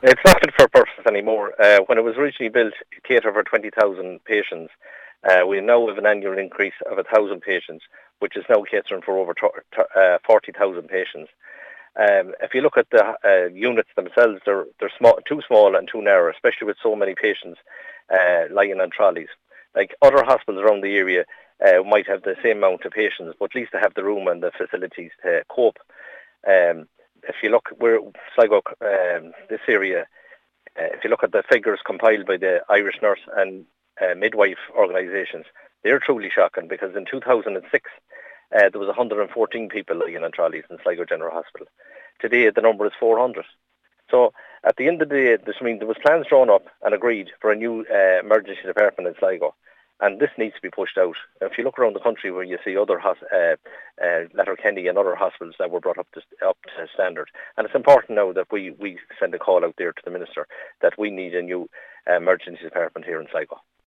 It's not fit for purpose anymore. When it was originally built, it catered for 20,000 patients. We now have an annual increase of 1,000 patients, which is now catering for over 40,000 patients. If you look at the units themselves, they're small, too small and too narrow, especially with so many patients lying on trolleys. Like other hospitals around the area might have the same amount of patients, but at least they have the room and the facilities to cope. If you look, we're Sligo, this area. If you look at the figures compiled by the Irish Nurse and Midwife organisations, they're truly shocking because in 2006 there was 114 people lying on trolleys in Sligo General Hospital. Today the number is 400. So at the end of the day, there was plans drawn up and agreed for a new emergency department in Sligo, and this needs to be pushed out. If you look around the country where you see other Letterkenny and other hospitals that were brought up to standard, and it's important now that we send a call out there to the Minister that we need a new emergency department here in Sligo.